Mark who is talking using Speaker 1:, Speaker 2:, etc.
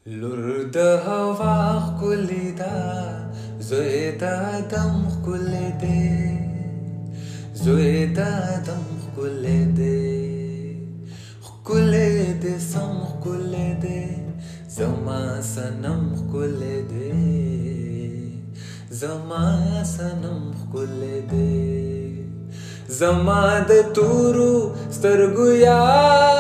Speaker 1: لور د هوا ښکلې ده، زوی د ادم ښکلی دی، زوی د ادم ښکلی دی، ښکلی دی سم ښکلی دی، زما صنم ښکلی دی، زما صنم ښکلی دی، زما د تورو سترګو یار